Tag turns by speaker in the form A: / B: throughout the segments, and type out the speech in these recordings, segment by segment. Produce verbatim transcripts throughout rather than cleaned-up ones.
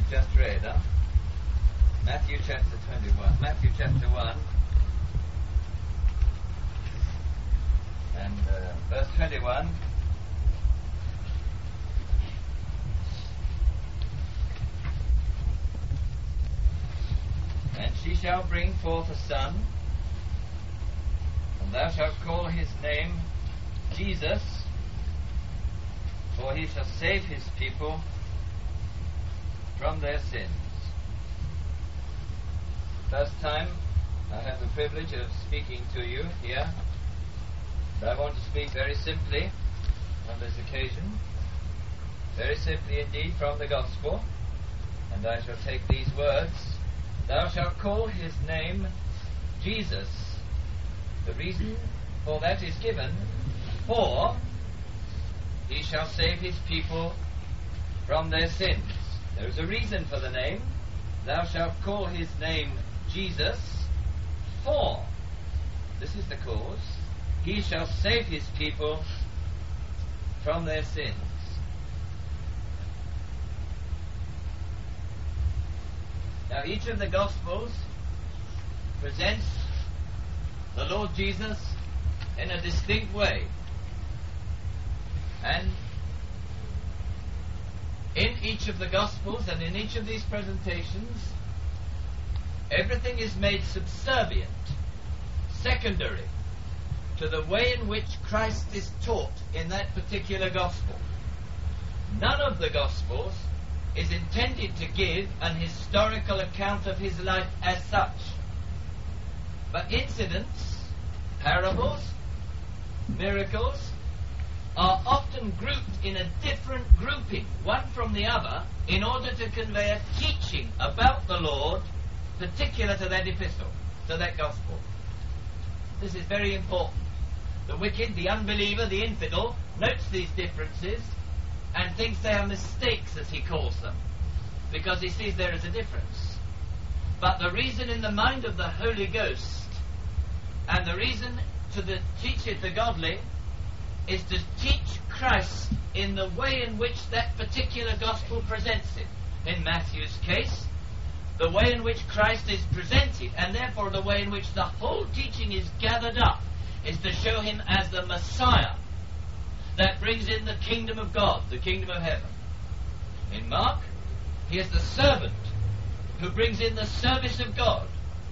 A: just read, huh? Matthew chapter twenty-one. Matthew chapter one. And uh, verse twenty-one. And she shall bring forth a son, and thou shalt call his name Jesus, for he shall save his people from their sins. First time I have the privilege of speaking to you here, but I want to speak very simply on this occasion, very simply indeed from the Gospel, and I shall take these words: thou shalt call his name Jesus. The reason for that is given, for he shall save his people from their sins. There is a reason for the name. Thou shalt call his name Jesus, for, this is the cause, he shall save his people from their sins. Now, each of the Gospels presents the Lord Jesus in a distinct way. And in each of the Gospels and in each of these presentations, everything is made subservient, secondary, to the way in which Christ is taught in that particular Gospel. None of the Gospels is intended to give an historical account of his life as such, but incidents, parables, miracles, are often grouped in a different grouping, one from the other, in order to convey a teaching about the Lord particular to that epistle, to that Gospel. This is very important. The wicked, the unbeliever, the infidel, notes these differences and thinks they are mistakes, as he calls them, because he sees there is a difference. But the reason in the mind of the Holy Ghost, and the reason to the, teach it the godly, is to teach Christ in the way in which that particular Gospel presents it. In Matthew's case, the way in which Christ is presented, and therefore the way in which the whole teaching is gathered up, is to show him as the Messiah that brings in the kingdom of God, the kingdom of heaven. In Mark, he is the servant who brings in the service of God.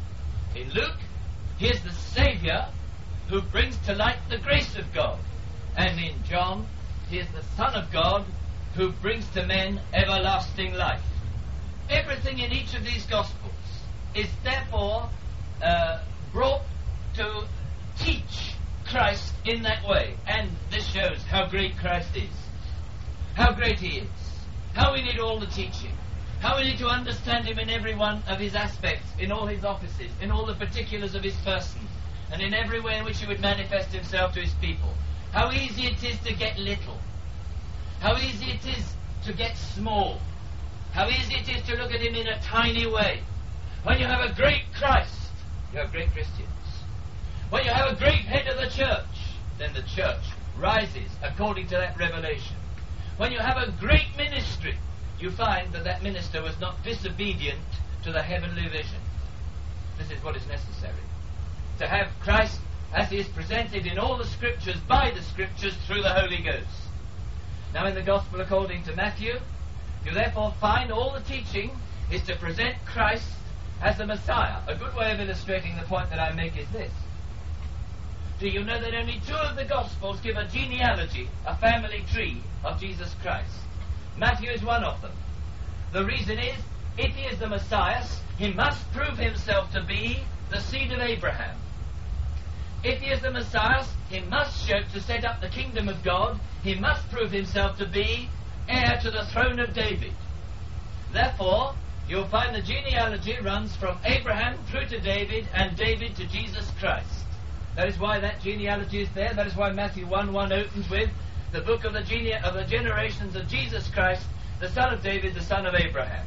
A: In Luke, he is the Saviour who brings to light the grace of God. And in John, he is the Son of God who brings to men everlasting life. Everything in each of these Gospels is therefore uh, brought to teach Christ in that way. And this shows how great Christ is, how great he is, how we need all the teaching, how we need to understand him in every one of his aspects, in all his offices, in all the particulars of his person, and in every way in which he would manifest himself to his people. How easy it is to get little, how easy it is to get small, how easy it is to look at him in a tiny way. When you have a great Christ, you have great Christians. When you have a great head of the church, then the church rises according to that revelation. When you have a great ministry, you find that that minister was not disobedient to the heavenly vision. This is what is necessary. To have Christ as he is presented in all the Scriptures, by the Scriptures, through the Holy Ghost. Now in the Gospel according to Matthew, you therefore find all the teaching is to present Christ as the Messiah. A good way of illustrating the point that I make is this. Do you know that only two of the Gospels give a genealogy, a family tree of Jesus Christ? Matthew is one of them. The reason is, if he is the Messiah, he must prove himself to be the seed of Abraham. If he is the Messiah, he must show to set up the kingdom of God, he must prove himself to be heir to the throne of David. Therefore, you'll find the genealogy runs from Abraham through to David, and David to Jesus Christ. That is why that genealogy is there. That is why Matthew one one opens with the book of the, gene- of the generations of Jesus Christ, the son of David, the son of Abraham.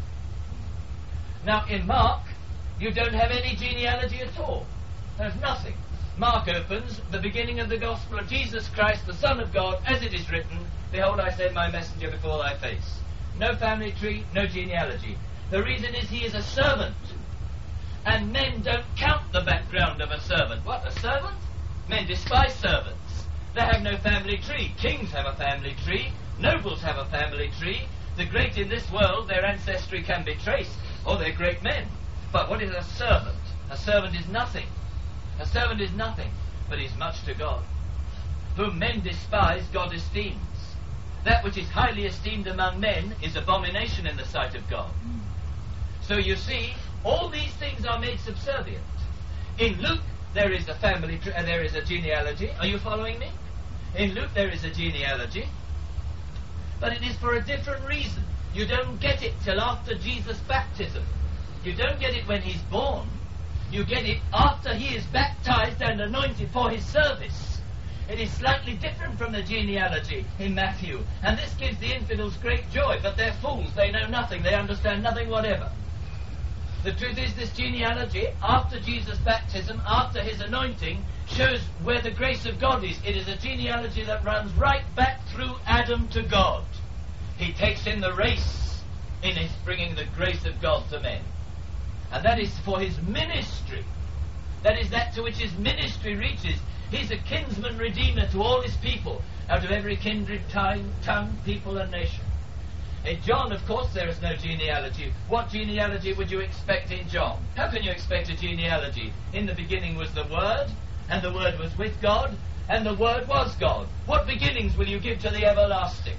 A: Now, in Mark, you don't have any genealogy at all. There's nothing. Mark opens the beginning of the gospel of Jesus Christ, the Son of God, as it is written, behold, I send my messenger before thy face. No family tree, no genealogy. The reason is he is a servant. And men don't count the background of a servant. What, a servant? Men despise servants. They have no family tree. Kings have a family tree. Nobles have a family tree. The great in this world, their ancestry can be traced, or they're great men. But what is a servant? A servant is nothing. A servant is nothing, but is much to God. Whom men despise, God esteems. That which is highly esteemed among men is abomination in the sight of God. So you see, all these things are made subservient. In Luke, there is a family, tr- uh, there is a genealogy. Are you following me? In Luke, there is a genealogy. But it is for a different reason. You don't get it till after Jesus' baptism. You don't get it when he's born. You get it after he is baptized and anointed for his service. It is slightly different from the genealogy in Matthew. And this gives the infidels great joy. But they're fools. They know nothing. They understand nothing whatever. The truth is, this genealogy, after Jesus' baptism, after his anointing, shows where the grace of God is. It is a genealogy that runs right back through Adam to God. He takes in the race in his bringing the grace of God to men. And that is for his ministry. That is that to which his ministry reaches. He's a kinsman redeemer to all his people, out of every kindred, time, tongue, people, and nation. In John, of course, there is no genealogy. What genealogy would you expect in John? How can you expect a genealogy? In the beginning was the Word, and the Word was with God, and the Word was God. What beginnings will you give to the everlasting?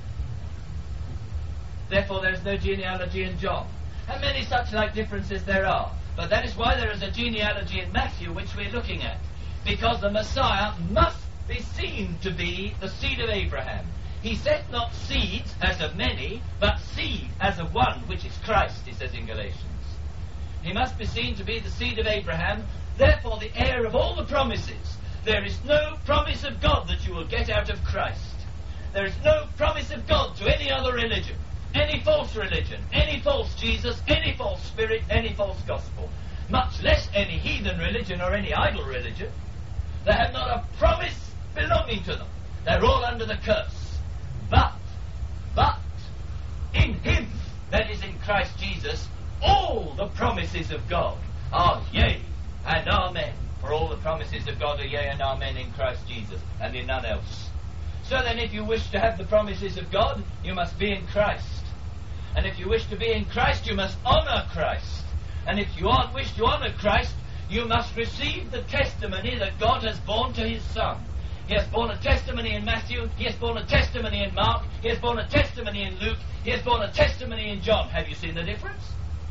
A: Therefore, there is no genealogy in John. And many such like differences there are. But that is why there is a genealogy in Matthew, which we're looking at. Because the Messiah must be seen to be the seed of Abraham. He said not seeds as of many, but seed as of one, which is Christ, he says in Galatians. He must be seen to be the seed of Abraham, therefore the heir of all the promises. There is no promise of God that you will get out of Christ. There is no promise of God to any other religion, any false religion, any false Jesus, any false spirit, any false gospel, much less any heathen religion or any idol religion. They have not a promise belonging to them. They're all under the curse. But, but, in him, that is in Christ Jesus, all the promises of God are yea and amen. For all the promises of God are yea and amen in Christ Jesus, and in none else. So then, if you wish to have the promises of God, you must be in Christ. And if you wish to be in Christ, you must honour Christ. And if you aren't wish to honour Christ, you must receive the testimony that God has borne to his Son. He has borne a testimony in Matthew, he has borne a testimony in Mark, he has borne a testimony in Luke, he has borne a testimony in John. Have you seen the difference?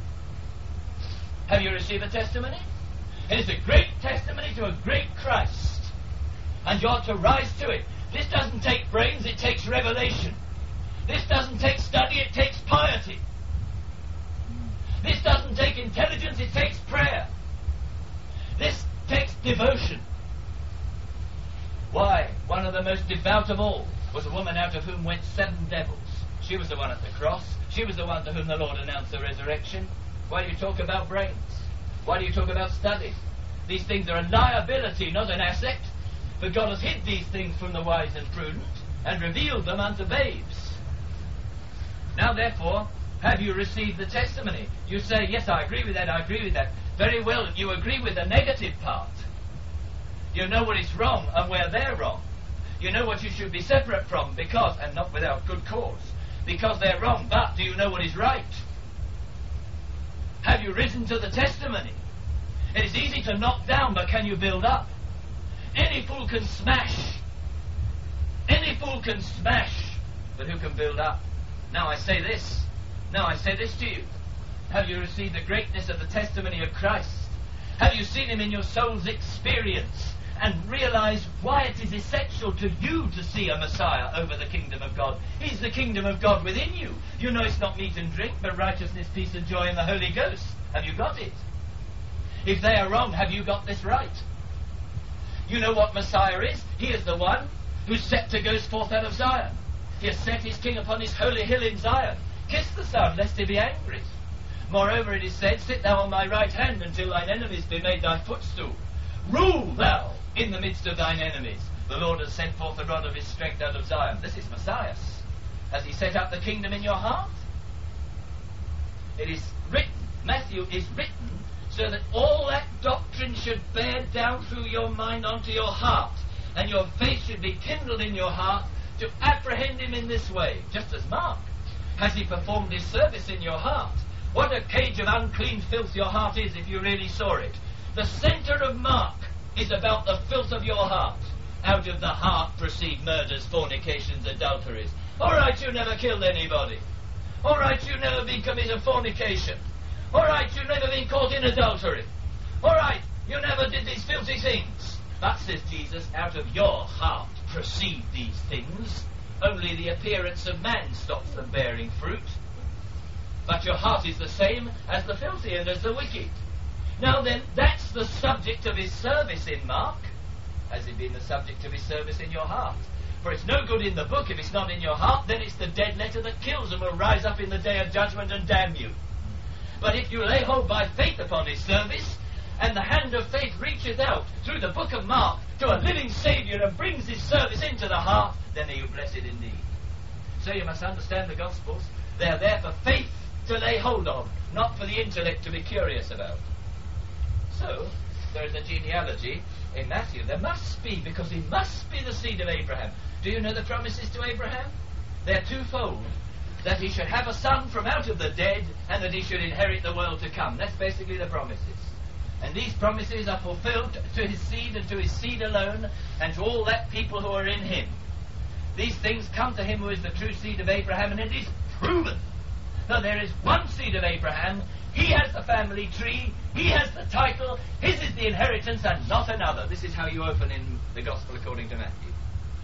A: Have you received a testimony? It is a great testimony to a great Christ. And you ought to rise to it. This doesn't take brains, it takes revelation. This doesn't take study, it takes piety. This doesn't take intelligence, it takes prayer. This takes devotion. Why? One of the most devout of all was a woman out of whom went seven devils. She was the one at the cross. She was the one to whom the Lord announced the resurrection. Why do you talk about brains? Why do you talk about study? These things are a liability, not an asset. But God has hid these things from the wise and prudent and revealed them unto babes. Now, therefore, have you received the testimony? You say, yes, I agree with that, I agree with that. Very well, you agree with the negative part. You know what is wrong and where they're wrong. You know what you should be separate from because, and not without good cause, because they're wrong. But do you know what is right? Have you risen to the testimony? It is easy to knock down, but can you build up? Any fool can smash. Any fool can smash, but who can build up? Now I say this. Now I say this to you. Have you received the greatness of the testimony of Christ? Have you seen him in your soul's experience and realized why it is essential to you to see a Messiah over the kingdom of God? He's the kingdom of God within you. You know it's not meat and drink, but righteousness, peace and joy in the Holy Ghost. Have you got it? If they are wrong, have you got this right? You know what Messiah is? He is the one whose scepter goes forth out of Zion. He has set his king upon his holy hill in Zion. Kiss the Son, lest he be angry. Moreover, it is said, sit thou on my right hand until thine enemies be made thy footstool. Rule thou in the midst of thine enemies. The Lord has sent forth the rod of his strength out of Zion. This is Messiah. Has he set up the kingdom in your heart? It is written, Matthew is written, so that all that doctrine should bear down through your mind onto your heart, and your faith should be kindled in your heart to apprehend him in this way, just as Mark. Has he performed his service in your heart? What a cage of unclean filth your heart is if you really saw it. The centre of Mark is about the filth of your heart. Out of the heart proceed murders, fornications, adulteries. All right, you never killed anybody. All right, you never been committed fornication. All right, you never been caught in adultery. All right, you never did these filthy things. But, says Jesus, out of your heart proceed these things. Only the appearance of man stops them bearing fruit. But your heart is the same as the filthy and as the wicked. Now then, that's the subject of his service in Mark. Has it been the subject of his service in your heart? For it's no good in the book if it's not in your heart, then it's the dead letter that kills and will rise up in the day of judgment and damn you. But if you lay hold by faith upon his service, and the hand of faith reaches out through the book of Mark to a living Saviour and brings his service into the heart, then are you blessed indeed. So you must understand the Gospels. They're there for faith to lay hold of, not for the intellect to be curious about. So, there is a genealogy in Matthew. There must be, because he must be the seed of Abraham. Do you know the promises to Abraham? They're twofold. That he should have a son from out of the dead, and that he should inherit the world to come. That's basically the promises. And these promises are fulfilled to his seed and to his seed alone, and to all that people who are in him. These things come to him who is the true seed of Abraham, and it is proven. So there is one seed of Abraham. He has the family tree. He has the title. His is the inheritance, and not another. This is how you open in the Gospel according to Matthew.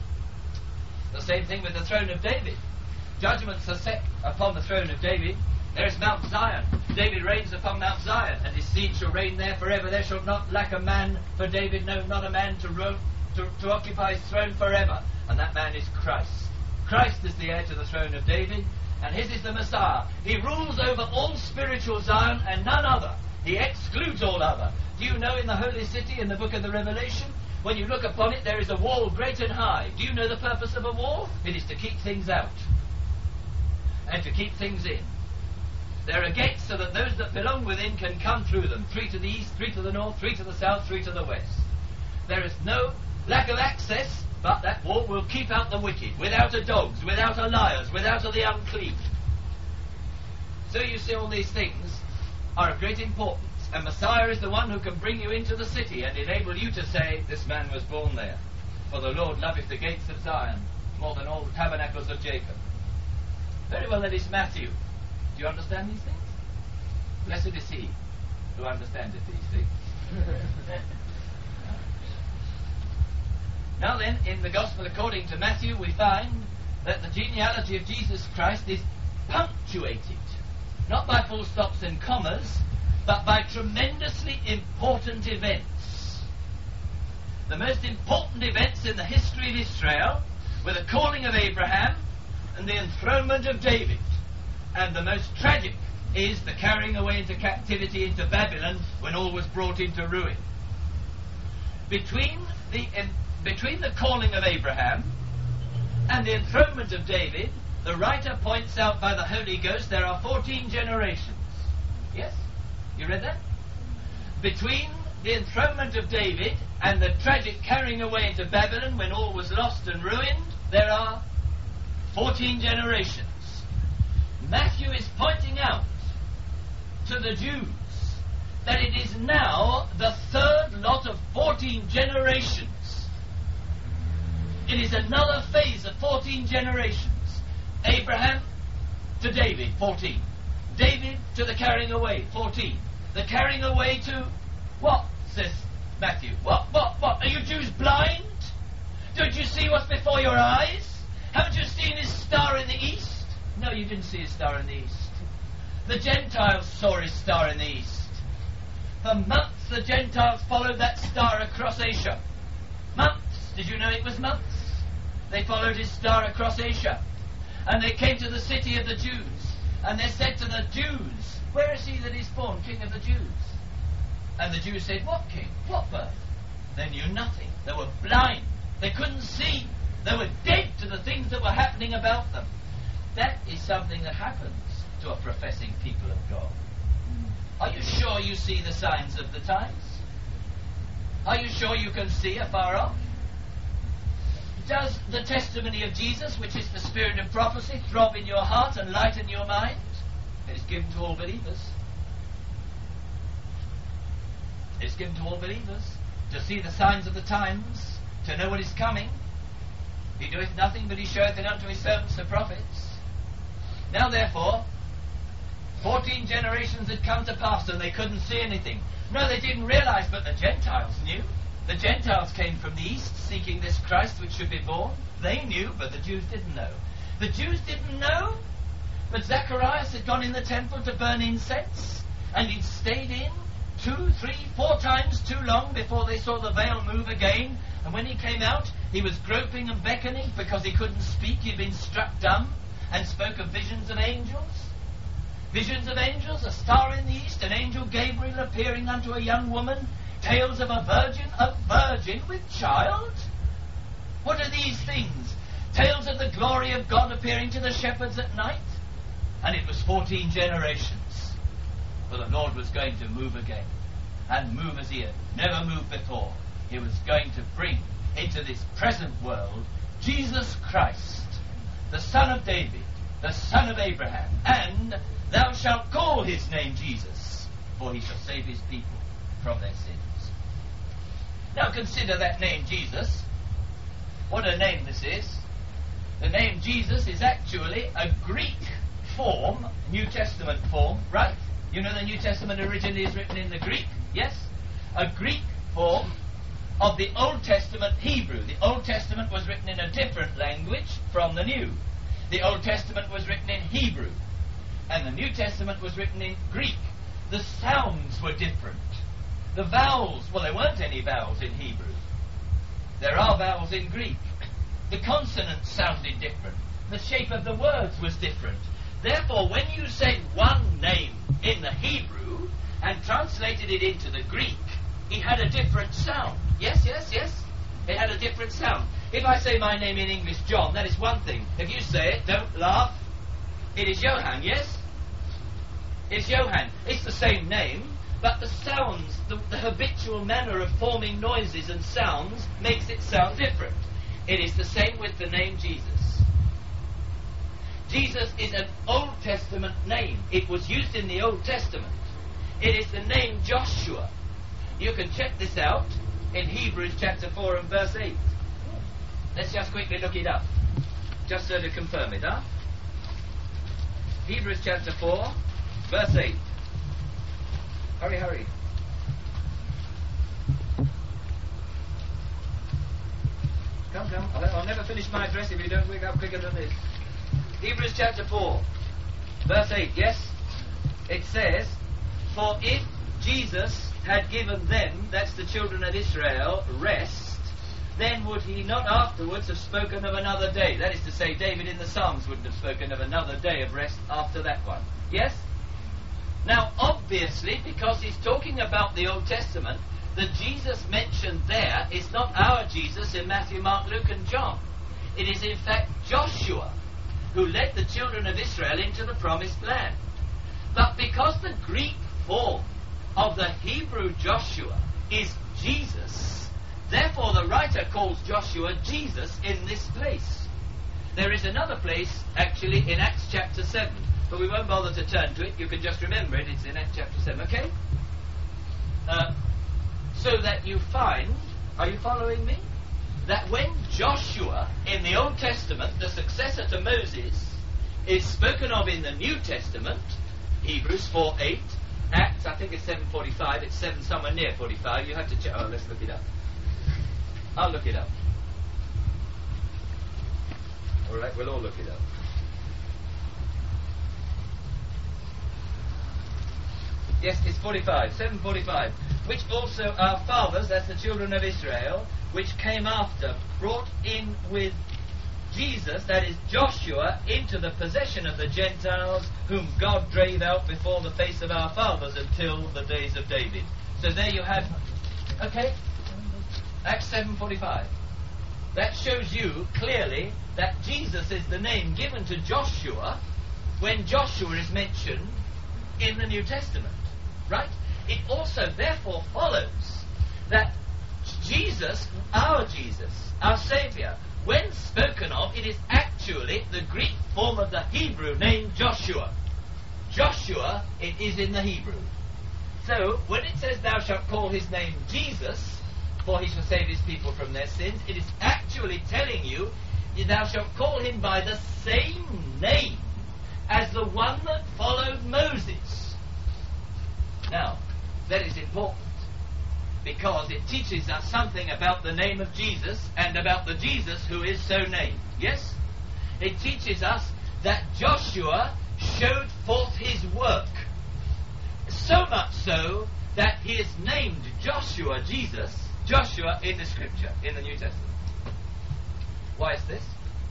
A: The same thing with the throne of David. Judgments are set upon the throne of David. There is Mount Zion. David reigns upon Mount Zion, and his seed shall reign there forever. There shall not lack a man for David, no, not a man to, ro- to, to occupy his throne forever. And that man is Christ. Christ is the heir to the throne of David, and his is the Messiah. He rules over all spiritual Zion and none other. He excludes all other. Do you know in the holy city, in the book of the Revelation, when you look upon it, there is a wall great and high. Do you know the purpose of a wall? It is to keep things out and to keep things in. There are gates so that those that belong within can come through them. Three to the east, three to the north, three to the south, three to the west. There is no lack of access, but that wall will keep out the wicked, without a dogs, without a liars, without a the unclean. So you see, all these things are of great importance. And Messiah is the one who can bring you into the city and enable you to say, this man was born there. For the Lord loveth the gates of Zion more than all the tabernacles of Jacob. Very well, that is Matthew. Do you understand these things? Blessed is he who understandeth these things. Now then, in the Gospel according to Matthew, we find that the genealogy of Jesus Christ is punctuated, not by full stops and commas, but by tremendously important events. The most important events in the history of Israel were the calling of Abraham and the enthronement of David. And the most tragic is the carrying away into captivity into Babylon when all was brought into ruin. Between the, um, between the calling of Abraham and the enthronement of David, the writer points out by the Holy Ghost there are fourteen generations. Yes? You read that? Between the enthronement of David and the tragic carrying away into Babylon when all was lost and ruined, there are fourteen generations. Matthew is pointing out to the Jews that it is now the third lot of fourteen generations. It is another phase of fourteen generations. Abraham to David, fourteen. David to the carrying away, fourteen. The carrying away to what, says Matthew? What, what, what? Are you Jews blind? Don't you see what's before your eyes? Haven't you seen his star in the east? No, you didn't see his star in the east. The Gentiles saw his star in the east. For months the Gentiles followed that star across Asia. Months. Did you know it was months? They followed his star across Asia. And they came to the city of the Jews. And they said to the Jews, where is he that is born, King of the Jews? And the Jews said, what king? What birth? They knew nothing. They were blind. They couldn't see. They were dead to the things that were happening about them. That is something that happens to a professing people of God. Are you sure you see the signs of the times? Are you sure you can see afar off? Does the testimony of Jesus, which is the spirit of prophecy, throb in your heart and lighten your mind? It is given to all believers. It is given to all believers to see the signs of the times, to know what is coming. He doeth nothing, but he showeth it unto his servants the prophets. Now therefore, fourteen generations had come to pass and they couldn't see anything. No, they didn't realize, but the Gentiles knew. The Gentiles came from the east seeking this Christ which should be born. They knew, but the Jews didn't know. The Jews didn't know, but Zacharias had gone in the temple to burn incense, and he'd stayed in two, three, four times too long before they saw the veil move again. And when he came out, he was groping and beckoning because he couldn't speak. He'd been struck dumb, and spoke of visions of angels. Visions of angels, a star in the east, an angel Gabriel appearing unto a young woman, tales of a virgin, a virgin with child. What are these things? Tales of the glory of God appearing to the shepherds at night. And it was fourteen generations. For the Lord was going to move again, and move as he had never moved before. He was going to bring into this present world Jesus Christ, the Son of David, the Son of Abraham, and thou shalt call his name Jesus, for he shall save his people from their sins. Now consider that name Jesus. What a name this is. The name Jesus is actually a Greek form, New Testament form, right? You know the New Testament originally is written in the Greek, yes? A Greek form of the Old Testament Hebrew. The Old Testament was written in a different language from the New. The Old Testament was written in Hebrew, and the New Testament was written in Greek. The sounds were different. The vowels, well, there weren't any vowels in Hebrew. There are vowels in Greek. The consonants sounded different. The shape of the words was different. Therefore, when you said one name in the Hebrew and translated it into the Greek, it had a different sound. Yes, yes, yes. It had a different sound. If I say my name in English, John, that is one thing. If you say it, don't laugh. It is Johann, yes? It's Johann. It's the same name, but the sounds, the, the habitual manner of forming noises and sounds makes it sound different. It is the same with the name Jesus. Jesus is an Old Testament name. It was used in the Old Testament. It is the name Joshua. You can check this out in Hebrews chapter four and verse eight. Let's just quickly look it up, just so to confirm it, huh? Hebrews chapter four, verse eight. Hurry, hurry. Come, come. I'll, I'll never finish my address if you don't wake up quicker than this. Hebrews chapter four, verse eight, yes? It says, for if Jesus had given them, that's the children of Israel, rest, then would he not afterwards have spoken of another day? That is to say, David in the Psalms wouldn't have spoken of another day of rest after that one. Yes? Now, obviously, because he's talking about the Old Testament, the Jesus mentioned there is not our Jesus in Matthew, Mark, Luke, and John. It is in fact Joshua who led the children of Israel into the promised land. But because the Greek form of the Hebrew Joshua is Jesus, therefore the writer calls Joshua Jesus in this place. There is another place, actually, in Acts chapter seven, but we won't bother to turn to it. You can just remember it. It's in Acts chapter seven, okay? Uh, so that you find, are you following me? That when Joshua, in the Old Testament, the successor to Moses, is spoken of in the New Testament, Hebrews four eight, Acts, I think it's seven forty-five, it's seven somewhere near forty-five, you have to check, oh, let's look it up. I'll look it up. All right, we'll all look it up. Yes, it's forty-five, seven forty-five. Which also our fathers, that's the children of Israel, which came after, brought in with Jesus, that is Joshua, into the possession of the Gentiles, whom God drave out before the face of our fathers until the days of David. So there you have, okay, Acts seven forty-five. That shows you clearly that Jesus is the name given to Joshua when Joshua is mentioned in the New Testament, right? It also therefore follows that Jesus, our Jesus, our Saviour, when spoken of, it is actually the Greek form of the Hebrew name Joshua. Joshua, it is in the Hebrew. So, when it says, thou shalt call his name Jesus, for he shall save his people from their sins, it is actually telling you, thou shalt call him by the same name as the one that followed Moses. Now, that is important, because it teaches us something about the name of Jesus and about the Jesus who is so named. Yes? It teaches us that Joshua showed forth his work. So much so that he is named Joshua, Jesus, Joshua in the Scripture, in the New Testament. Why is this?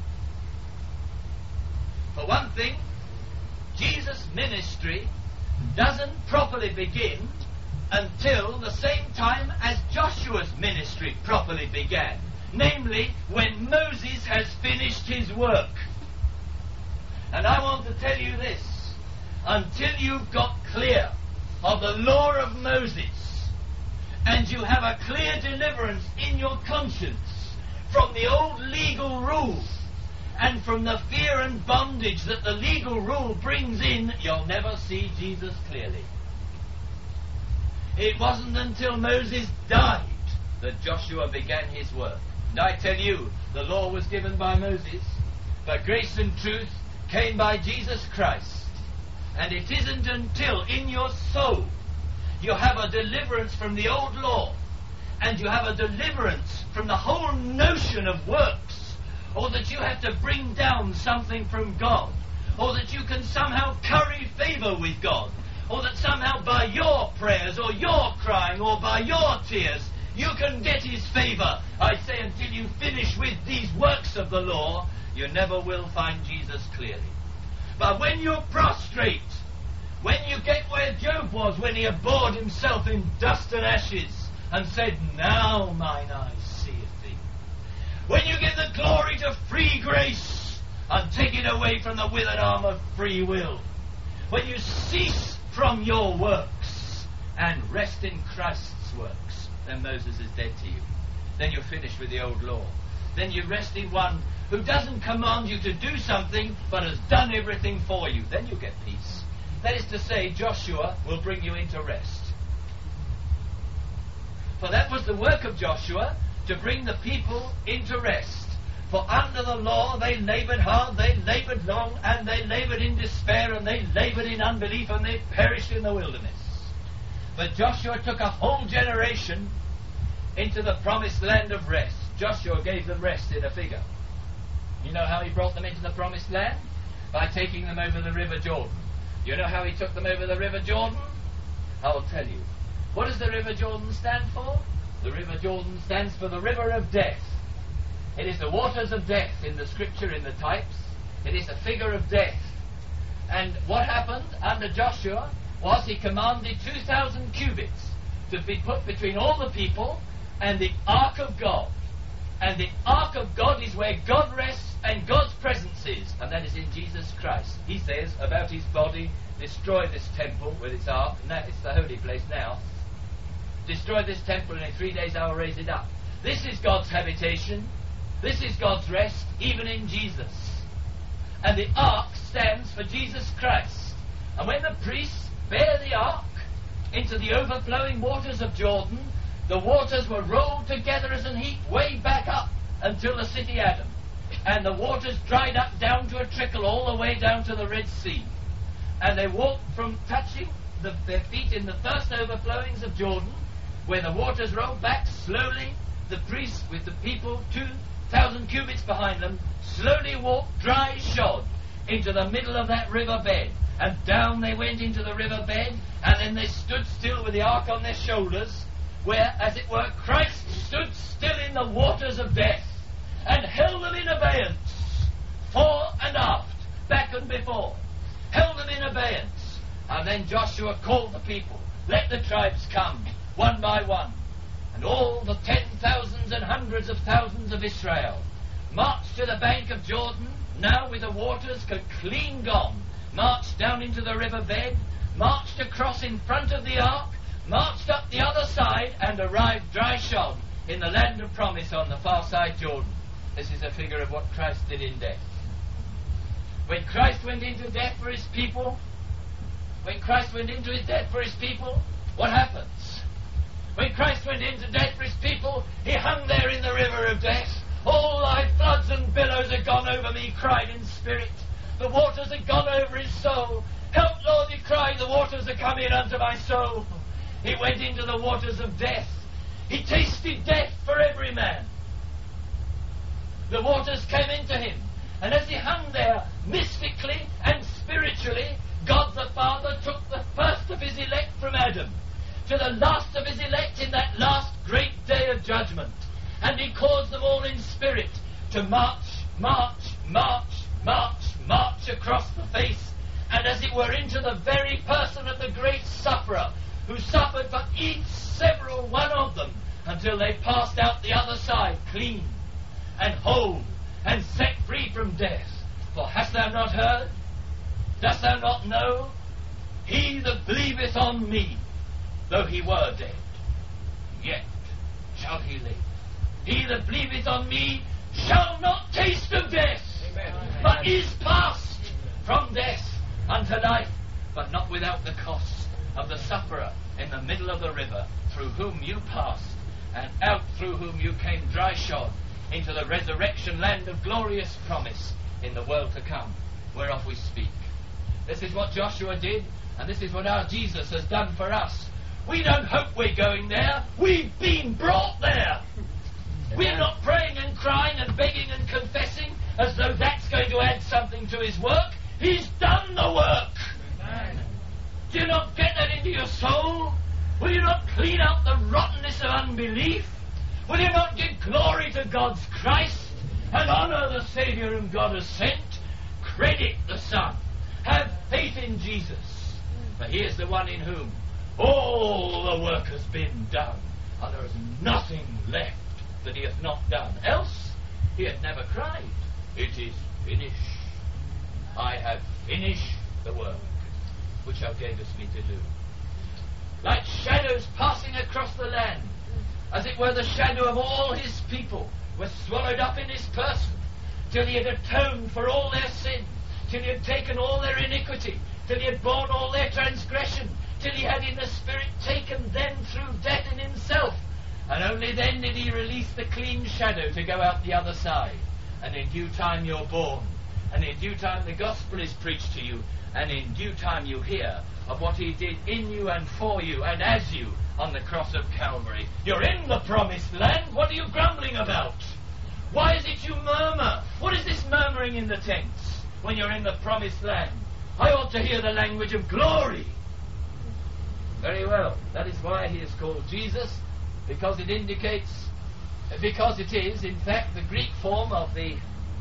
A: For one thing, Jesus' ministry doesn't properly begin until the same time as Joshua's ministry properly began, namely when Moses has finished his work. And I want to tell you this, until you've got clear of the law of Moses and you have a clear deliverance in your conscience from the old legal rule and from the fear and bondage that the legal rule brings in, you'll never see Jesus clearly. It wasn't until Moses died that Joshua began his work. And I tell you, the law was given by Moses, but grace and truth came by Jesus Christ. And it isn't until in your soul you have a deliverance from the old law, and you have a deliverance from the whole notion of works, or that you have to bring down something from God, or that you can somehow curry favour with God, or that somehow by your prayers or your crying or by your tears you can get his favour. I say until you finish with these works of the law, you never will find Jesus clearly. But when you're prostrate, when you get where Job was when he abhorred himself in dust and ashes and said, now mine eyes seeth thee, when you give the glory to free grace and take it away from the withered arm of free will, when you cease from your works and rest in Christ's works, then Moses is dead to you. Then you're finished with the old law. Then you rest in one who doesn't command you to do something but has done everything for you. Then you get peace. That is to say, Joshua will bring you into rest. For that was the work of Joshua, to bring the people into rest. For under the law they laboured hard, they laboured long, and they laboured in despair, and they laboured in unbelief, and they perished in the wilderness. But Joshua took a whole generation into the promised land of rest. Joshua gave them rest in a figure. You know how he brought them into the promised land? By taking them over the river Jordan. You know how he took them over the river Jordan? I'll tell you. What does the river Jordan stand for? The river Jordan stands for the river of death. It is the waters of death in the Scripture, in the types. It is a figure of death. And what happened under Joshua was he commanded two thousand cubits to be put between all the people and the ark of God. And the ark of God is where God rests and God's presence is, and that is in Jesus Christ. He says about his body, destroy this temple with its ark. Now it's the holy place now. Destroy this temple, and in three days I will raise it up. This is God's habitation. This is God's rest, even in Jesus. And the ark stands for Jesus Christ. And when the priests bear the ark into the overflowing waters of Jordan, the waters were rolled together as an heap way back up until the city Adam. And the waters dried up down to a trickle all the way down to the Red Sea. And they walked from touching the, their feet in the first overflowings of Jordan, where the waters rolled back slowly. The priests with the people, two thousand cubits behind them, slowly walked dry shod into the middle of that river bed. And down they went into the river bed, and then they stood still with the ark on their shoulders, where, as it were, Christ stood still in the waters of death and held them in abeyance, fore and aft, back and before, held them in abeyance. And then Joshua called the people, let the tribes come, one by one. And all the ten thousands and hundreds of thousands of Israel marched to the bank of Jordan, now with the waters clean gone, marched down into the riverbed, marched across in front of the ark, marched up the other side, and arrived dry-shod in the land of promise on the far side Jordan. This is a figure of what Christ did in death. When Christ went into death for his people, when Christ went into his death for his people, what happens? When Christ went into death for his people, he hung there in the river of death. All thy floods and billows are gone over me, cried in spirit. The waters are gone over his soul. Help, Lord, he cried, the waters are come in unto my soul. He went into the waters of death. He tasted death for every man. The waters came into him. And as he hung there, mystically and spiritually, God the Father took the first of his elect from Adam to the last of his elect in that last great day of judgment. And he caused them all in spirit to march, march, march, march, march across the face, and as it were into the very person of the great sufferer, who suffered for each several one of them, until they passed out the other side clean and whole and set free from death. For hast thou not heard? Dost thou not know? He that believeth on me, though he were dead, yet shall he live. He that believeth on me shall not taste of death, Amen. But is passed from death unto life, but not without the cost of the sufferer in the middle of the river, through whom you passed, and out through whom you came dry-shod into the resurrection land of glorious promise in the world to come, whereof we speak. This is what Joshua did, and this is what our Jesus has done for us. We don't hope we're going there. We've been brought there. We're not praying and crying and begging and confessing as though that's going to add something to his work. He's done the work. Amen. Do you not get that into your soul? Will you not clean out the rottenness of unbelief? Will you not give glory to God's Christ and honour the Saviour whom God has sent? Credit the Son. Have faith in Jesus. For he is the one in whom all the work has been done, and there is nothing left that he hath not done. Else he had never cried, it is finished. I have finished the work which thou gavest me to do. Like shadows passing across the land, as it were the shadow of all his people, was swallowed up in his person, till he had atoned for all their sin, till he had taken all their iniquity, till he had borne all their transgression, till he had in the Spirit taken them through death in himself. And only then did he release the clean shadow to go out the other side. And in due time you're born, and in due time the gospel is preached to you, and in due time you hear of what he did in you and for you and as you on the cross of Calvary. You're in the promised land. What are you grumbling about? Why is it you murmur? What is this murmuring in the tents when you're in the promised land? I ought to hear the language of glory. Very well. That is why he is called Jesus, because it indicates, because it is, in fact, the Greek form of the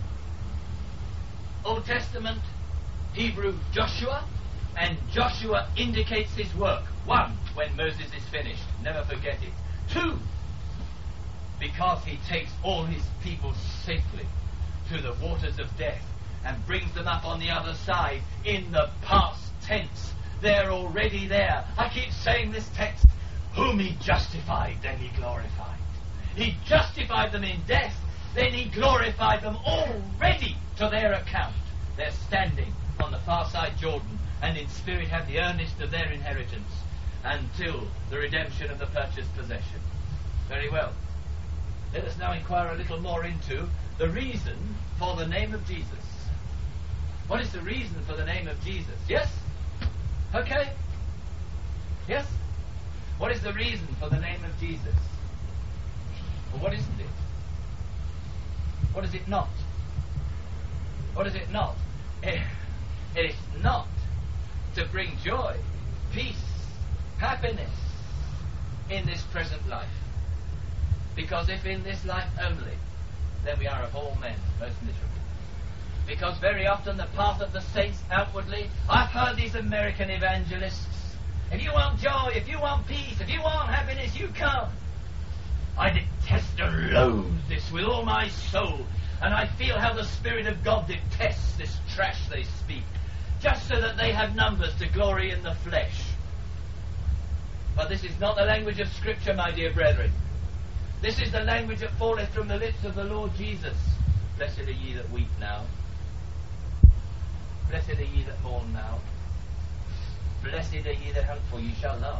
A: Old Testament Hebrew Joshua, and Joshua indicates his work. One, when Moses is finished. Never forget it. Two, because he takes all his people safely to the waters of death and brings them up on the other side in the past tense. They're already there. I keep saying this text. Whom he justified, then he glorified. He justified them in death, then he glorified them already to their account. They're standing on the far side Jordan, and in spirit have the earnest of their inheritance until the redemption of the purchased possession. Very well. Let us now inquire a little more into the reason for the name of Jesus. What is the reason for the name of Jesus? Yes? Okay? Yes? What is the reason for the name of Jesus? Well, what isn't it? What is it not? What is it not? It, it is not to bring joy, peace, happiness in this present life. Because if in this life only, then we are of all men most miserable. Because very often the path of the saints outwardly, I've heard these American evangelists, if you want joy, if you want peace, if you want happiness, you come. I detest and loathe this with all my soul, and I feel how the Spirit of God detests this trash they speak. just so that they have numbers to glory in the flesh. But this is not the language of Scripture, my dear brethren. This is the language that falleth from the lips of the Lord Jesus. Blessed are ye that weep now. Blessed are ye that mourn now. Blessed are ye that hunt, for ye shall laugh.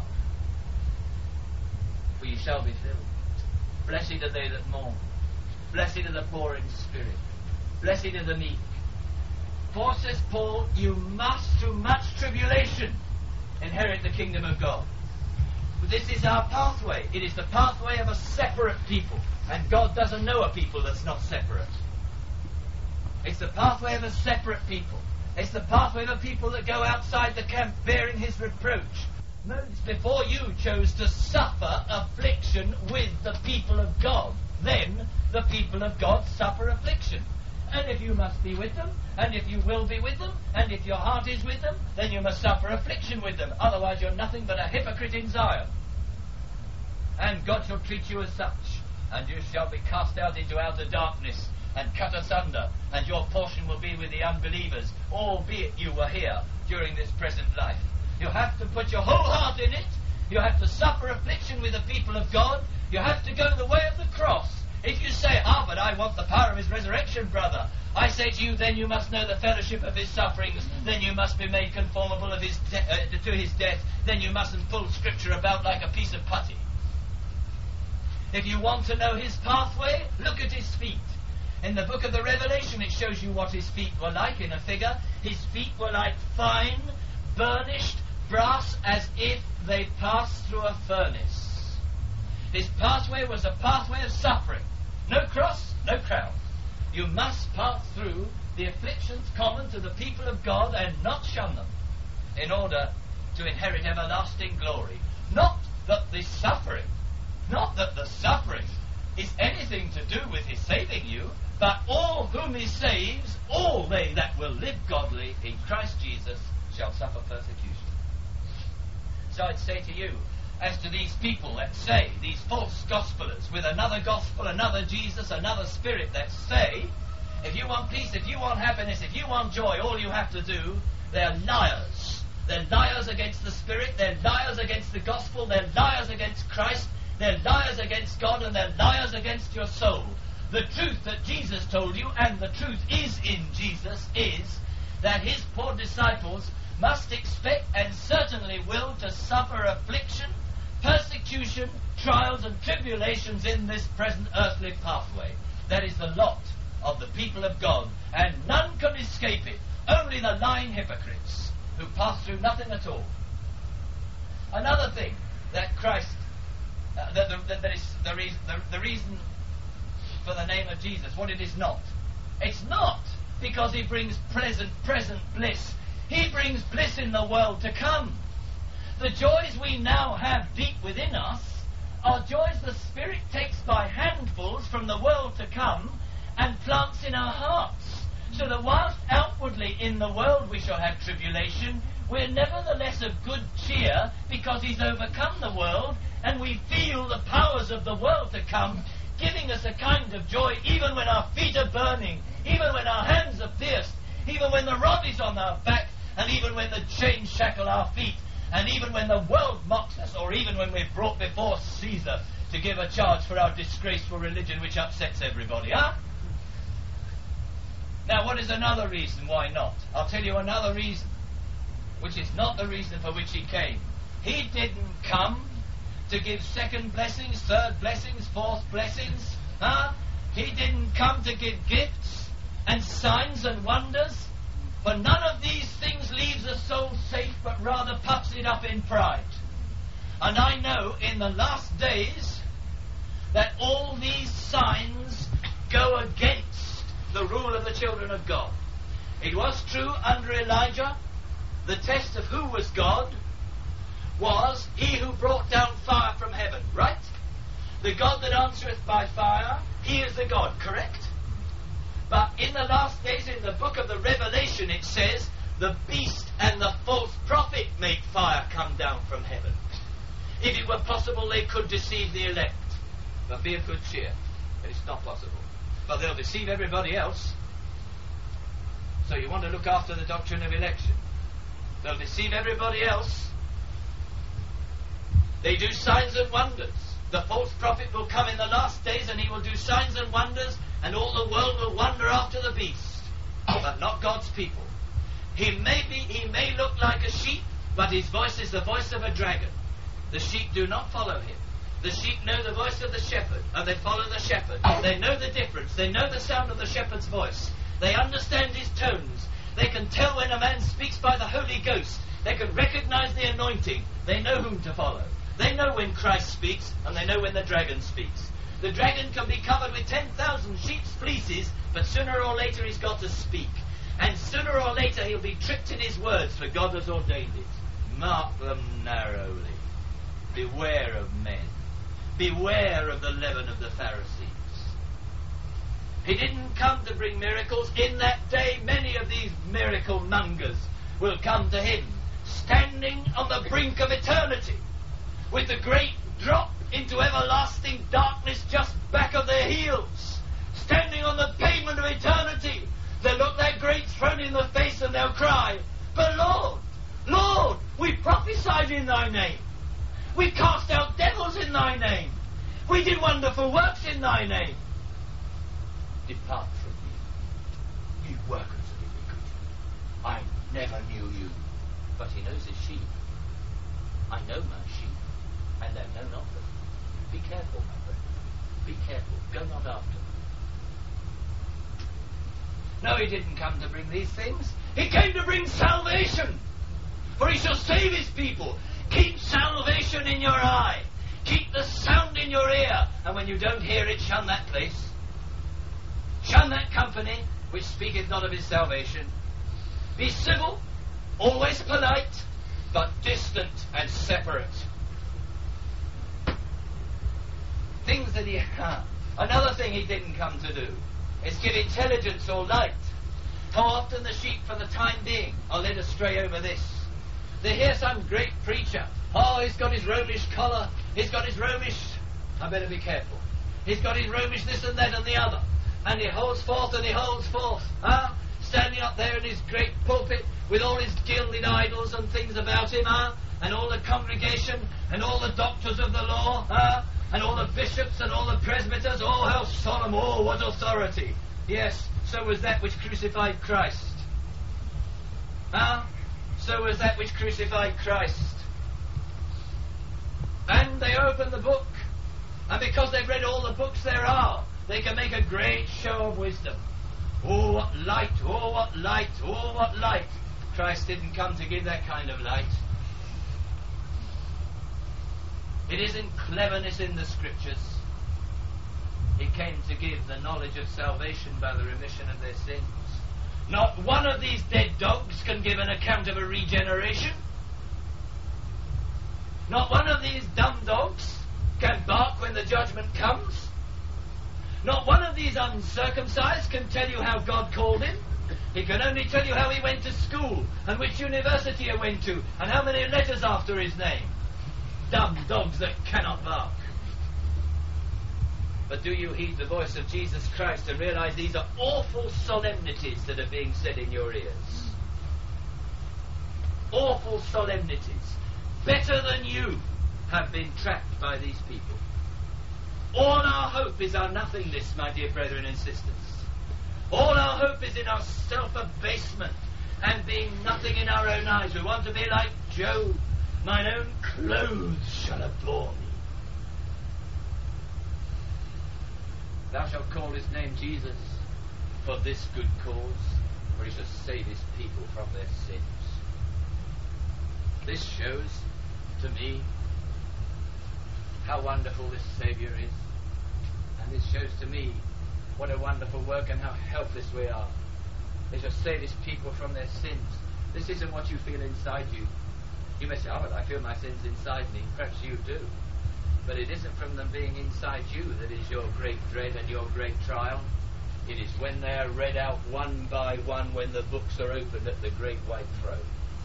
A: For ye shall be filled. Blessed are they that mourn. Blessed are the poor in spirit. Blessed are the meek. For, says Paul, you must, through much tribulation, inherit the kingdom of God. But this is our pathway. It is the pathway of a separate people. And God doesn't know a people that's not separate. It's the pathway of a separate people. It's the pathway of a people that go outside the camp bearing his reproach. Moses, before you, chose to suffer affliction with the people of God. Then the people of God suffer affliction. And if you must be with them, and if you will be with them, and if your heart is with them, then you must suffer affliction with them. Otherwise you're nothing but a hypocrite in Zion. And God shall treat you as such. And you shall be cast out into outer darkness, and cut asunder, and your portion will be with the unbelievers, albeit you were here during this present life. You have to put your whole heart in it. You have to suffer affliction with the people of God. You have to go the way of the cross. If you say, ah, but I want the power of his resurrection, brother, I say to you, then you must know the fellowship of his sufferings, then you must be made conformable of his de- uh, to his death, then you mustn't pull Scripture about like a piece of putty. If you want to know his pathway, look at his feet. In the book of the Revelation, it shows you what his feet were like in a figure. His feet were like fine, burnished brass, as if they passed through a furnace. His pathway was a pathway of suffering. No cross, no crown. You must pass through the afflictions common to the people of God and not shun them in order to inherit everlasting glory. Not that the suffering, not that the suffering is anything to do with his saving you, but all whom he saves, all they that will live godly in Christ Jesus shall suffer persecution. So I'd say to you, as to these people that say, these false gospelers with another gospel, another Jesus, another spirit that say, if you want peace, if you want happiness, if you want joy, all you have to do, they're liars. They're liars against the Spirit, they're liars against the gospel, they're liars against Christ, they're liars against God, and they're liars against your soul. The truth that Jesus told you, and the truth is in Jesus, is that his poor disciples must expect and certainly will to suffer affliction, persecution, trials and tribulations in this present earthly pathway. That is the lot of the people of God, and none can escape it, only the lying hypocrites who pass through nothing at all. Another thing that Christ, uh, that, that, that is the reason, the, the reason for the name of Jesus, what it is not. It's not because he brings present, present bliss. He brings bliss in the world to come. The joys we now have deep within us are joys the Spirit takes by handfuls from the world to come and plants in our hearts, so that whilst outwardly in the world we shall have tribulation, we're nevertheless of good cheer because he's overcome the world, and we feel the powers of the world to come, giving us a kind of joy even when our feet are burning, even when our hands are pierced, even when the rod is on our back, and even when the chains shackle our feet, and even when the world mocks us, or even when we're brought before Caesar to give a charge for our disgraceful religion which upsets everybody, huh? Now, what is another reason why not? I'll tell you another reason, which is not the reason for which he came. He didn't come to give second blessings, third blessings, fourth blessings, huh? He didn't come to give gifts and signs and wonders, for none of these things leaves a soul safe, but rather puffs it up in pride. And I know in the last days that all these signs go against the rule of the children of God. It was true under Elijah. The test of who was God was he who brought down fire from heaven, right? The God that answereth by fire, he is the God, correct? But in the last days, in the book of the Revelation, it says, the beast and the false prophet make fire come down from heaven. If it were possible, they could deceive the elect. But be of good cheer, but it's not possible. But they'll deceive everybody else. So you want to look after the doctrine of election. They'll deceive everybody else. They do signs and wonders. The false prophet will come in the last days and he will do signs and wonders, and all the world will wander after the beast, but not God's people. He may be, he may look like a sheep, but his voice is the voice of a dragon. The sheep do not follow him. The sheep know the voice of the shepherd, and they follow the shepherd. They know the difference. They know the sound of the shepherd's voice. They understand his tones. They can tell when a man speaks by the Holy Ghost. They can recognize the anointing. They know whom to follow. They know when Christ speaks, and they know when the dragon speaks. The dragon can be covered with ten thousand sheep's fleeces, but sooner or later he's got to speak. And sooner or later he'll be tricked in his words, for God has ordained it. Mark them narrowly. Beware of men. Beware of the leaven of the Pharisees. He didn't come to bring miracles. In that day, many of these miracle mongers will come to him, standing on the brink of eternity, with the great drop into everlasting darkness just back of their heels, standing on the pavement of eternity. They'll look their great throne in the face and they'll cry, "But Lord, Lord, we prophesied in thy name. We cast out devils in thy name. We did wonderful works in thy name. Depart from me, you workers of iniquity. I never knew you." But he knows his sheep. I know my sheep, and they're known of them. Be careful, my friend. Be careful. Go not after them. No, he didn't come to bring these things. He came to bring salvation. For he shall save his people. Keep salvation in your eye. Keep the sound in your ear. And when you don't hear it, shun that place. Shun that company which speaketh not of his salvation. Be civil, always polite, but distant and separate. Things that he... Another thing he didn't come to do is give intelligence or light. How often the sheep for the time being are led astray over this. They hear some great preacher. Oh, he's got his Romish collar. He's got his Romish... I better be careful. He's got his Romish this and that and the other. And he holds forth and he holds forth. Huh? Standing up there in his great pulpit with all his gilded idols and things about him. Huh? And all the congregation and all the doctors of the law. Huh? And all the bishops and all the presbyters. Oh, how solemn. Oh, what authority. Yes, so was that which crucified Christ. Huh? So was that which crucified Christ. And they open the book. And because they've read all the books there are, they can make a great show of wisdom. Oh, what light, oh, what light, oh, what light. Christ didn't come to give that kind of light. It isn't cleverness in the Scriptures. He came to give the knowledge of salvation by the remission of their sins. Not one of these dead dogs can give an account of a regeneration. Not one of these dumb dogs can bark when the judgment comes. Not one of these uncircumcised can tell you how God called him. He can only tell you how he went to school, and which university he went to, and how many letters after his name. Dumb dogs that cannot bark. But do you heed the voice of Jesus Christ and realize these are awful solemnities that are being said in your ears? Awful solemnities. Better than you have been trapped by these people. All our hope is our nothingness, my dear brethren and sisters. All our hope is in our self-abasement and being nothing in our own eyes. We want to be like Job. Mine own clothes shall adorn me. Thou shalt call his name Jesus for this good cause, for he shall save his people from their sins. This shows to me how wonderful this Saviour is. And this shows to me what a wonderful work and how helpless we are. They shall save his people from their sins. This isn't what you feel inside you. You may say, oh, but I feel my sins inside me. Perhaps you do. But it isn't from them being inside you that is your great dread and your great trial. It is when they are read out one by one, when the books are opened at the great white throne.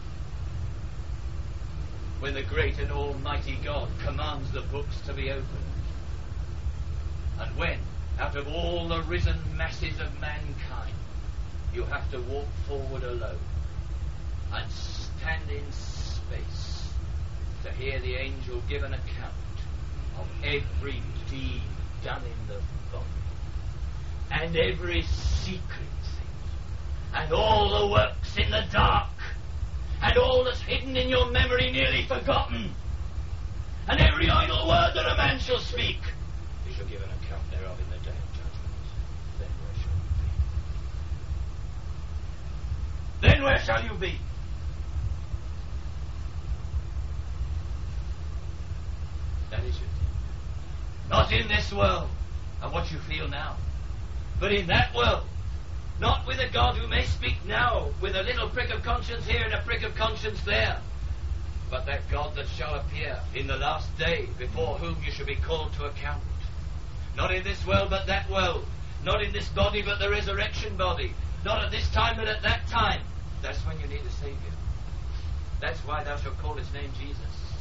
A: When the great and almighty God commands the books to be opened. And when, out of all the risen masses of mankind, you have to walk forward alone. and stand in space to hear the angel give an account of every deed done in the body, and every secret thing, and all the works in the dark, and all that's hidden in your memory nearly forgotten, and every idle word that a man shall speak, he shall give an account thereof in the day of judgment. Then where shall you be? Then where shall you be? That is it. Not in this world, and what you feel now, but in that world. Not with a God who may speak now, with a little prick of conscience here and a prick of conscience there, but that God that shall appear in the last day, before whom you shall be called to account. Not in this world, but that world. Not in this body, but the resurrection body. Not at this time, but at that time. That's when you need a Saviour. That's why thou shalt call his name Jesus.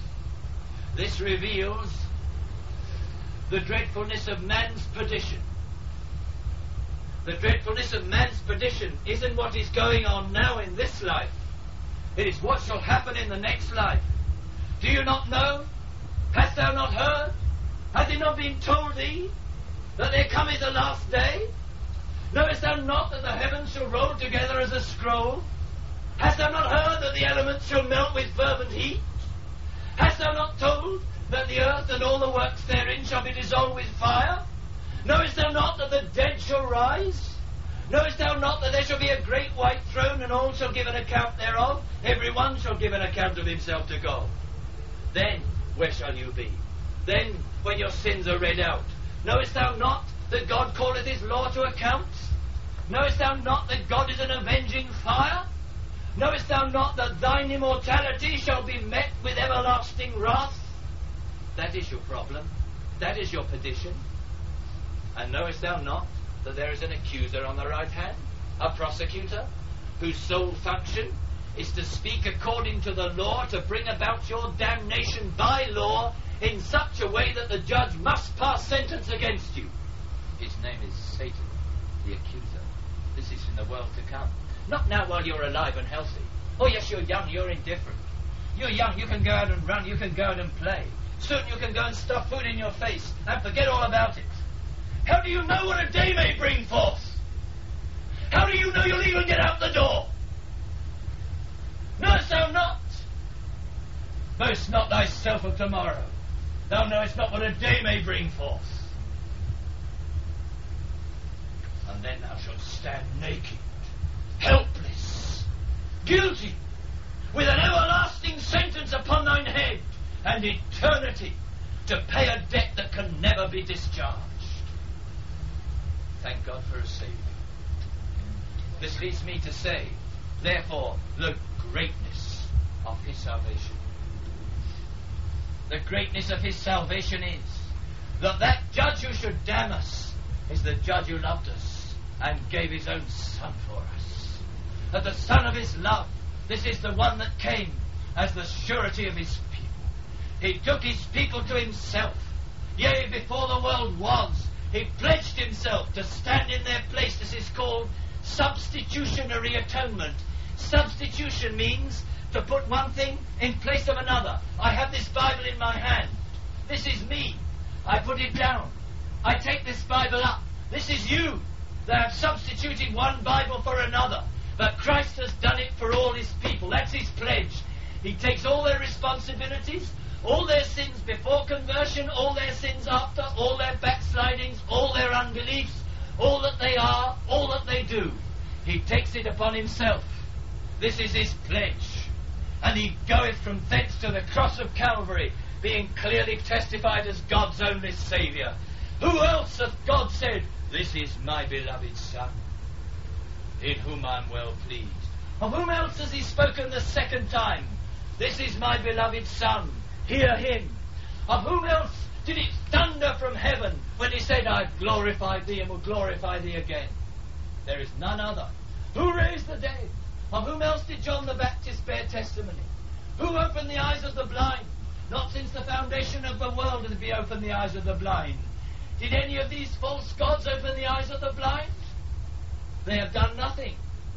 A: This reveals the dreadfulness of man's perdition. The dreadfulness of man's perdition isn't what is going on now in this life. It is what shall happen in the next life. Do you not know? Hast thou not heard? Hath it not been told thee that there cometh a last day? Knowest thou not that the heavens shall roll together as a scroll? Hast thou not heard that the elements shall melt with fervent heat? Hast thou not told that the earth and all the works therein shall be dissolved with fire? Knowest thou not that the dead shall rise? Knowest thou not that there shall be a great white throne, and all shall give an account thereof? Every one shall give an account of himself to God. Then where shall you be? Then when your sins are read out. Knowest thou not that God calleth his law to account? Knowest thou not that God is an avenging fire? Knowest thou not that thine immortality shall be met with everlasting wrath? That is your problem. That is your petition. And knowest thou not that there is an accuser on the right hand, a prosecutor, whose sole function is to speak according to the law, to bring about your damnation by law in such a way that the judge must pass sentence against you? His name is Satan, the accuser. This is in the world to come. Not now while you're alive and healthy. Oh yes, you're young, you're indifferent. You're young, you can go out and run, you can go out and play. Soon you can go and stuff food in your face and forget all about it. How do you know what a day may bring forth? How do you know you'll even get out the door? Knowest thou not? Boast not thyself of tomorrow. Thou knowest not what a day may bring forth. And then thou shalt stand naked, helpless, guilty, with an everlasting sentence upon thine head, and eternity to pay a debt that can never be discharged. Thank God for a Saviour. This leads me to say, therefore, the greatness of his salvation. The greatness of his salvation is that that judge who should damn us is the judge who loved us and gave his own Son for us. That the Son of his love, this is the one that came as the surety of his people. He took his people to himself. Yea, before the world was, he pledged himself to stand in their place. This is called substitutionary atonement. Substitution means to put one thing in place of another. I have this Bible in my hand. This is me. I put it down. I take this Bible up. This is you. They have substituted one Bible for another. But Christ has done it for all his people. That's his pledge. He takes all their responsibilities, all their sins before conversion, all their sins after, all their backslidings, all their unbeliefs, all that they are, all that they do. He takes it upon himself. This is his pledge. And he goeth from thence to the cross of Calvary, being clearly testified as God's only Saviour. Who else hath God said, this is my beloved Son, in whom I am well pleased? Of whom else has he spoken the second time? This is my beloved Son, hear him. Of whom else did it thunder from heaven when he said, I've glorified thee and will glorify thee again? There is none other. Who raised the dead? Of whom else did John the Baptist bear testimony? Who opened the eyes of the blind? Not since the foundation of the world did he open the eyes of the blind. Did any of these false gods open the eyes of the blind? They have done nothing.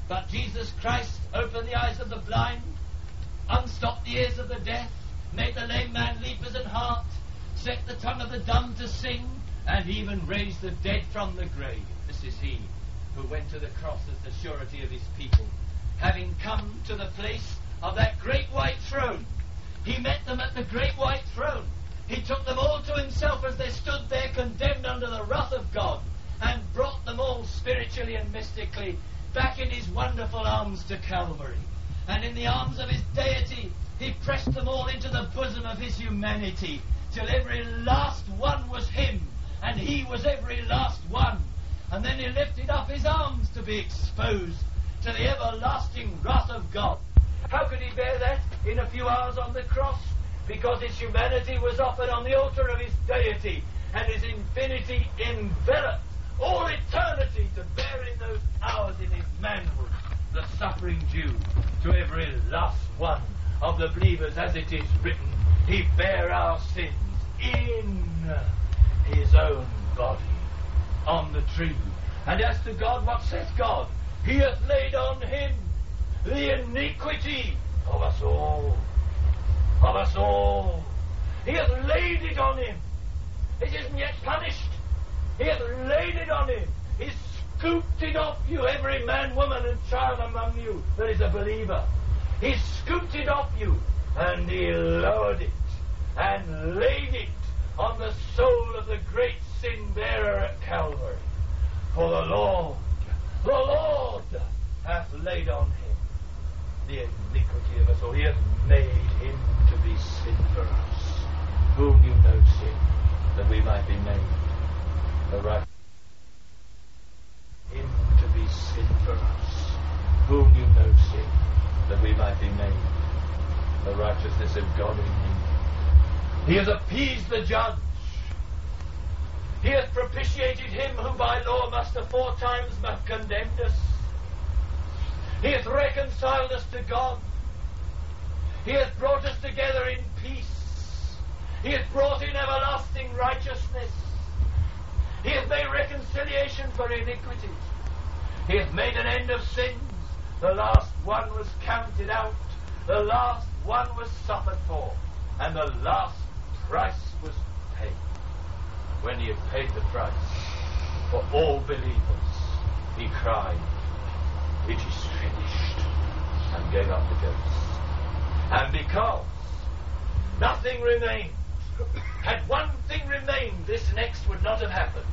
A: But Jesus Christ opened the eyes of the blind, unstopped the ears of the deaf, made the lame man leap as an hart, set the tongue of the dumb to sing, and even raised the dead from the grave. This is he who went to the cross as the surety of his people. Having come to the place of that great white throne, he met them at the great white throne. He took them all to himself as they stood there condemned under the wrath of God, and brought them all spiritually and mystically back in his wonderful arms to Calvary. And in the arms of his deity, he pressed them all into the bosom of his humanity, till every last one was him, and he was every last one. And then he lifted up his arms to be exposed to the everlasting wrath of God. How could he bear that in a few hours on the cross? Because his humanity was offered on the altar of his deity, and his infinity enveloped all eternity to bear in those hours in his manhood the suffering due to every last one of the believers, as it is written, he bare our sins in his own body on the tree. And as to God, what saith God? He hath laid on him the iniquity of us all. Of us all. He hath laid it on him. It isn't yet punished. He hath laid it on him. He scooped it off you, every man, woman, and child among you that is a believer. He scooped it off you, and he lowered it, and laid it on the soul of the great sin-bearer at Calvary. For the Lord, the Lord hath laid on him the iniquity of us all. He hath made him to be sin for us, who knew no sin, that we might be made the right. Him to be sin for us, who knew no sin, that we might be made the righteousness of God in him. He hath appeased the judge. He hath propitiated him who by law must afore times have condemned us. He hath reconciled us to God. He hath brought us together in peace. He hath brought in everlasting righteousness. He hath made reconciliation for iniquities. He hath made an end of sins. The last one was counted out. The last one was suffered for. And the last price was paid. When he had paid the price for all believers, he cried, "It is finished," and gave up the ghost. And because nothing remained, had one thing remained, this next would not have happened.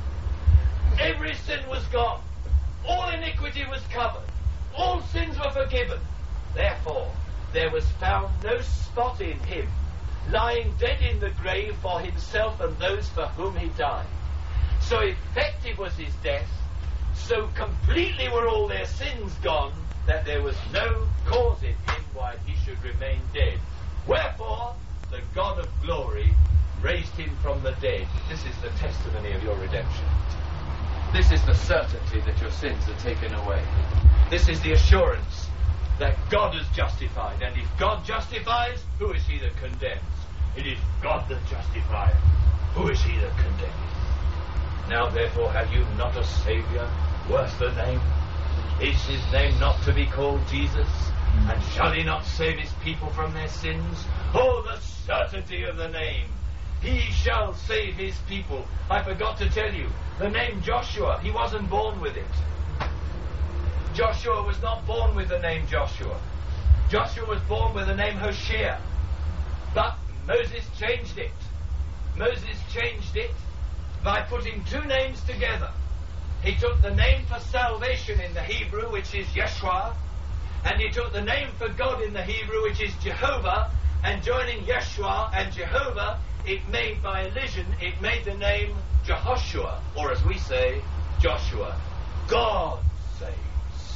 A: Every sin was gone. All iniquity was covered. All sins were forgiven. Therefore, there was found no spot in him, lying dead in the grave for himself and those for whom he died. So effective was his death, so completely were all their sins gone, that there was no cause in him why he should remain dead. Wherefore, the God of glory raised him from the dead. This is the testimony of your redemption. This is the certainty that your sins are taken away. This is the assurance that God has justified. And if God justifies, who is he that condemns? It is God that justifieth. Who is he that condemneth? Now therefore have you not a Saviour worth the name? Is his name not to be called Jesus? And shall he not save his people from their sins? Oh, the certainty of the name! He shall save his people. I forgot to tell you, the name Joshua, he wasn't born with it. Joshua was not born with the name Joshua. Joshua was born with the name Hoshea. But Moses changed it. Moses changed it by putting two names together. He took the name for salvation in the Hebrew, which is Yeshua, and he took the name for God in the Hebrew, which is Jehovah, and joining Yeshua and Jehovah, it made by elision, it made the name Jehoshua, or as we say, Joshua. God saves.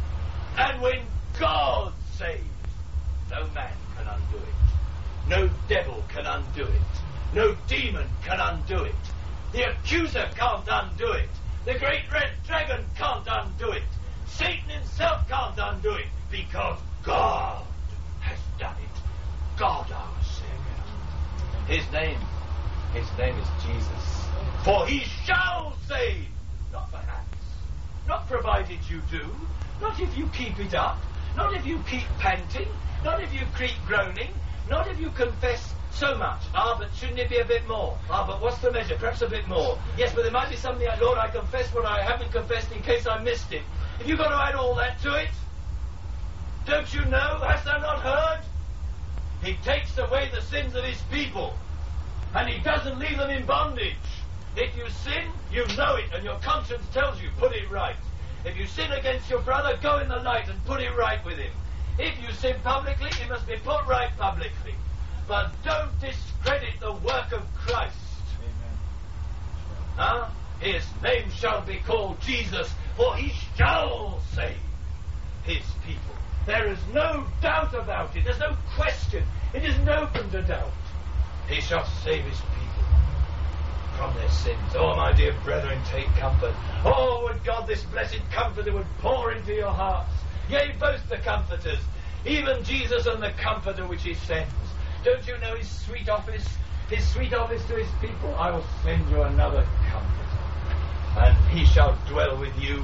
A: And when God saves, no man can undo it. No devil can undo it. No demon can undo it. The accuser can't undo it. The great red dragon can't undo it. Satan himself can't undo it, because God has done it. God our Savior. His name, his name is Jesus. For he shall save, not perhaps, not provided you do,
B: Not if you keep it up. Not if you keep panting. Not if you keep groaning. Not if you confess so much. Ah, but shouldn't it be a bit more? Ah, but what's the measure? Perhaps a bit more. Yes, but there might be something like, Lord, I confess what I haven't confessed in case I missed it. If you've got to add all that to it, don't you know? Hast thou not heard? He takes away the sins of his people, and he doesn't leave them in bondage. If you sin, you know it, and your conscience tells you, put it right. If you sin against your brother, go in the light and put it right with him. If you sin publicly, it must be put right publicly. But don't discredit the work of Christ.
C: Amen.
B: Huh? His name shall be called Jesus, for he shall save his people. There is no doubt about it. There's no question. It isn't open to doubt. He shall save his people from their sins. Oh, my dear brethren, take comfort. Oh, would God this blessed comforter would pour into your hearts. Yea, both the comforters, even Jesus and the comforter which he sends. Don't you know his sweet office? His sweet office to his people? I will send you another comforter, and he shall dwell with you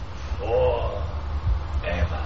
B: forever.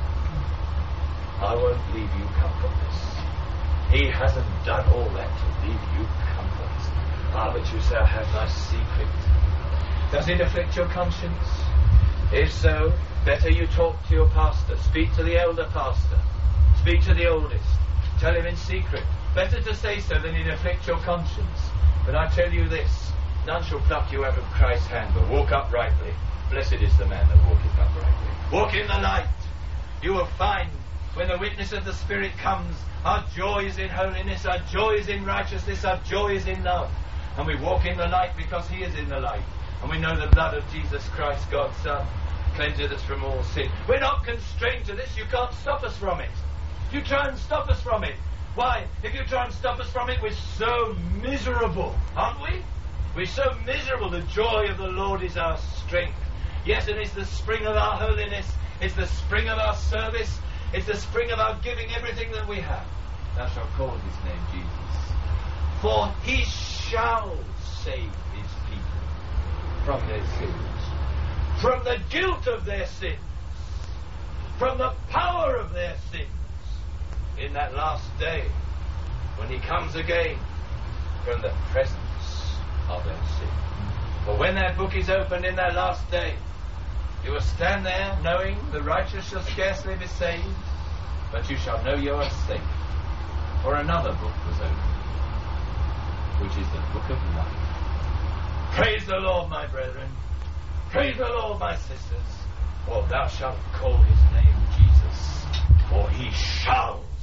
B: I won't leave you comfortless. He hasn't done all that to leave you comfortless. Ah, but you say, I have my secret. Does it afflict your conscience? If so, better you talk to your pastor. Speak to the elder pastor. Speak to the oldest. Tell him in secret. Better to say so than it afflict your conscience. But I tell you this, none shall pluck you out of Christ's hand, but walk uprightly. Blessed is the man that walketh uprightly. Walk in the light. You will find, when the witness of the Spirit comes, our joy is in holiness, our joy is in righteousness, our joy is in love. And we walk in the light because he is in the light. And we know the blood of Jesus Christ, God's Son, cleanses us from all sin. We're not constrained to this. You can't stop us from it. You try and stop us from it. Why? If you try and stop us from it, we're so miserable, aren't we? We're so miserable. The joy of the Lord is our strength. Yes, and it's the spring of our holiness. It's the spring of our service. It's the spring of our giving everything that we have. Thou shalt call his name Jesus. For he shall save his people from their sins, from the guilt of their sins, from the power of their sins, in that last day, when he comes again, from the presence of their sin. For when that book is opened in that last day, you will stand there knowing the righteous shall scarcely be saved, but you shall know you are safe. For another book was opened, which is the book of life. Praise the Lord, my brethren. Praise the Lord, my sisters. For thou shalt call his name Jesus, for he shall